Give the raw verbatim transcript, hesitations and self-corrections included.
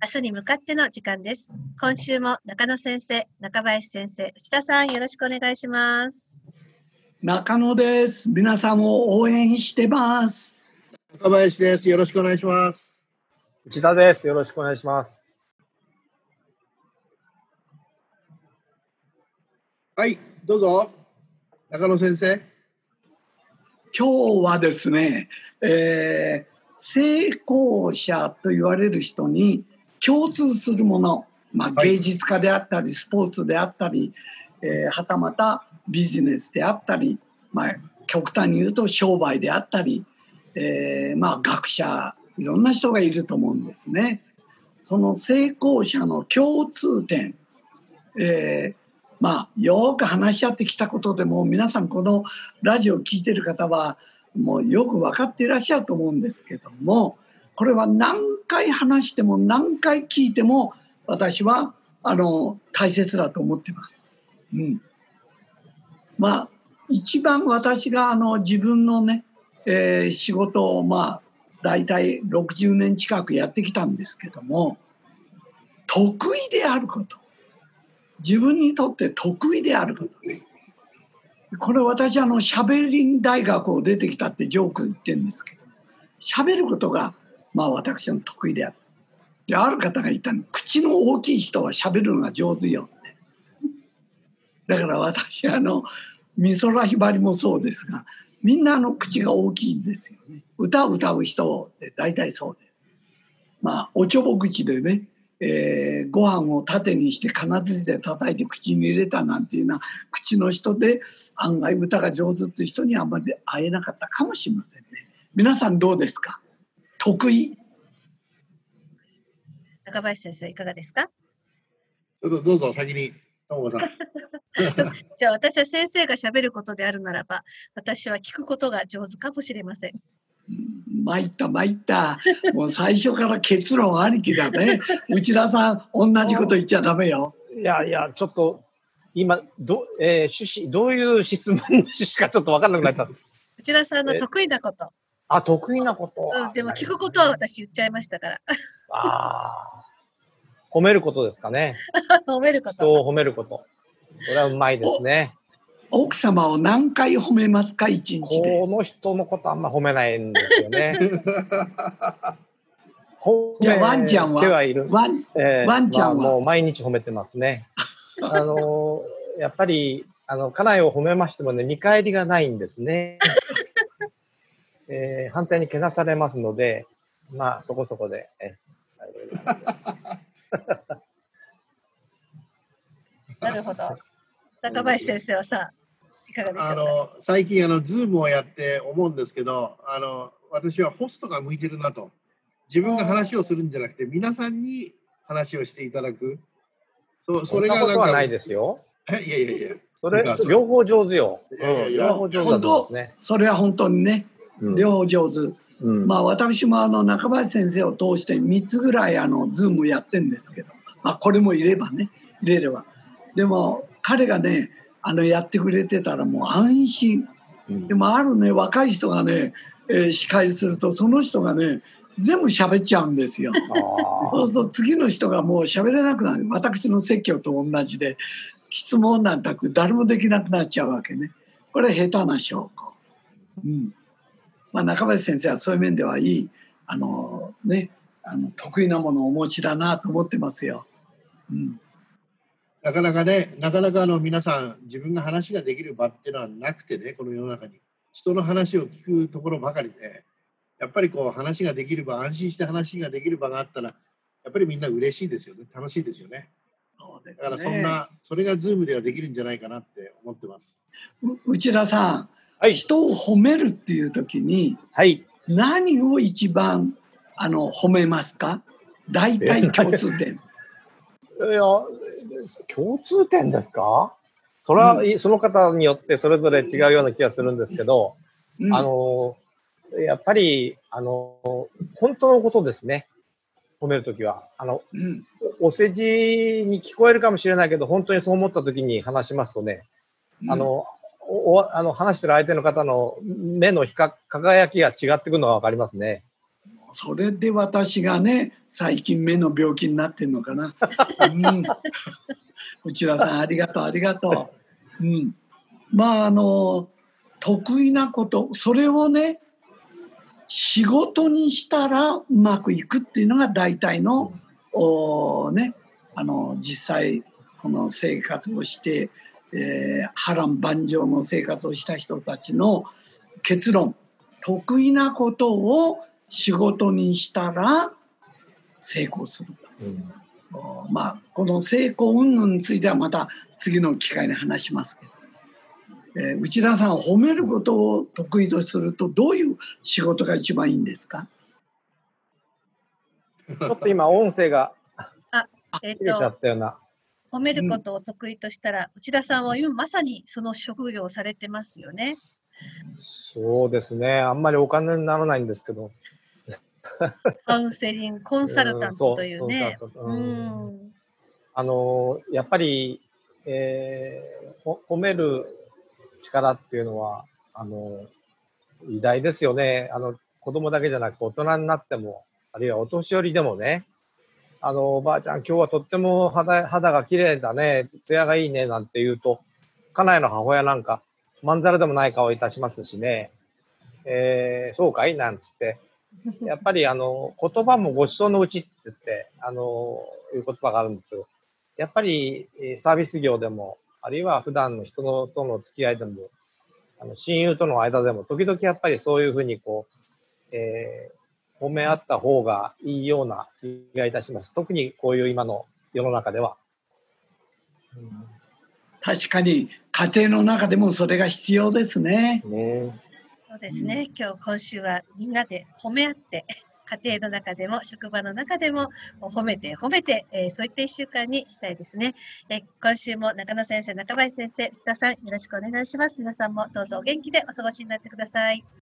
明日に向かっての時間です。今週も中野先生、中林先生、内田さんよろしくお願いします。 中野です。皆さんを応援してます。 中林です。よろしくお願いします。 内田です。よろしくお願いします。 はい、どうぞ。中野先生。 今日はですね、えー、成功者と言われる人に共通するもの、まあ、芸術家であったり、はい、スポーツであったり、えー、はたまたビジネスであったり、まあ、極端に言うと商売であったり、えーまあ、学者いろんな人がいると思うんですね。その成功者の共通点、えーまあ、よく話し合ってきたことでも皆さんこのラジオを聞いている方はもうよく分かっていらっしゃると思うんですけども、これは何回話しても何回聞いても私はあの大切だと思っています。うん、まあ一番私があの自分のね、えー、仕事をまあ大体ろくじゅうねん近くやってきたんですけども、得意であること、自分にとって得意であることね。これ私あのしゃべり大学を出てきたってジョーク言ってるんですけど、しゃべることがまあ私の得意である。である方が言ったの、口の大きい人はしゃべるのが上手よって。だから私あの美空ひばりもそうですが、みんなあの口が大きいんですよね。歌を歌う人って大体そうです。まあおちょぼ口でね、えー、ご飯を縦にして金槌で叩いて口に入れたなんていうような口の人で案外歌が上手っていう人にはあんまり会えなかったかもしれませんね。皆さんどうですか？得意？ 中林先生いかがですか？ ちょっとどうぞ先に友子さんじゃあ私は先生がしゃべることであるならば、私は聞くことが上手かもしれません。 参った参った、もう最初から結論ありきだね。内田さん同じこと言っちゃダメよ。 いやいやちょっと今ど、えー、趣旨どういう質問の趣旨かちょっと分からなくなっちゃった。 内田さんの得意なこと。 あ、得意なこと、 うん、でも聞くことは私言っちゃいましたから。 あ褒めることですかね。 褒めること。 人を褒めること。これはうまいですね。 奥様を何回褒めますか一日で？ この人のことあんま褒めないんですよね。 じゃあワンちゃんは？ はいるワン、えー、ワンちゃんは、 まあ、もう毎日褒めてますね。あのやっぱりあの家内を褒めましてもね見返りがないんですね。えー、反対にけなされますので、まあそこそこで。えなるほど。中林先生はさ、いかがでしょうか？ あの最近あのズームをやって思うんですけど、あの私はホストが向いてるなと。自分が話をするんじゃなくて皆さんに話をしていただく。 そそれがなんかそんなことはないですよ。 いやいやいや。 それ両方上手よ。 いやいやいや両方上手だと思うんですね。 それは本当にね、うん、両方上手。うん、まあ私もあの中林先生を通してみっつぐらいあのズームやってるんですけど、まあこれもいればね、入れれば。でも彼がねあのやってくれてたらもう安心。うん、でもあるね若い人がね、えー、司会するとその人がね全部喋っちゃうんですよ。そうそう次の人がもう喋れなくなる。私の説教と同じで質問なんたく誰もできなくなっちゃうわけね。これ下手な証拠。うんまあ、中林先生はそういう面ではいいあの、ね、あの得意なものをお持ちだなと思ってますよ。うん、 なかなかね、なかなかあの皆さん自分が話ができる場っていうのはなくてね、この世の中に人の話を聞くところばかりで、やっぱりこう話ができる場、安心して話ができる場があったらやっぱりみんな嬉しいですよね、楽しいですよね。 そうですね。 だからそんなそれがズームではできるんじゃないかなって思ってます。 う内田さん、はい、人を褒めるっていう時に、 はい、 何を一番あの褒めますか？大体共通点。 いや共通点ですか？それは、うん、その方によってそれぞれ違うような気がするんですけど、うん、あのやっぱりあの本当のことですね。褒めるときはあの、うん、お世辞に聞こえるかもしれないけど本当にそう思ったときに話しますとね、うん、あのおあの話してる相手の方の目の光輝きが違ってくるのが分かりますね。 それで私がね、最近目の病気になってるのかな。うん、内田さん、ありがとう、ありがとう。うん、まあ、あの、得意なこと、それをね、仕事にしたらうまくいくっていうのが大体の、おね、あの、実際、この生活をして、えー、波乱万丈の生活をした人たちの結論。得意なことを仕事にしたら成功する。うん、まあこの成功云々についてはまた次の機会に話しますけど、えー、内田さん、褒めることを得意とするとどういう仕事が一番いいんですか？ ちょっと今音声があ、えっ、 切れちゃったような。 褒めることを得意としたら、うん、内田さんは今まさにその職業をされてますよね。 そうですね。あんまりお金にならないんですけど。 カウンセリング、コンサルタントというね。 うん、うん、あの、やっぱり、えー、褒める力っていうのは、あの、偉大ですよね。あの、子供だけじゃなく大人になっても、あるいはお年寄りでもね、あの、おばあちゃん、今日はとっても肌、肌が綺麗だね、艶がいいね、なんて言うと、家内の母親なんか、まんざらでもない顔いたしますしね、えー、そうかいなんつって、やっぱりあの、言葉もごちそうのうちって言って、あの、いう言葉があるんですけど、やっぱりサービス業でも、あるいは普段の人のとの付き合いでも、あの親友との間でも、時々やっぱりそういうふうにこう、えー、褒め合った方がいいような気がいたします。特にこういう今の世の中では。 うん、確かに家庭の中でもそれが必要ですね。 ね、そうですね。今日今週はみんなで褒め合って家庭の中でも職場の中でも褒めて褒めて、えー、そういったいっしゅうかんにしたいですね。えー、今週も中野先生、中林先生、内田さんよろしくお願いします。皆さんもどうぞお元気でお過ごしになってください。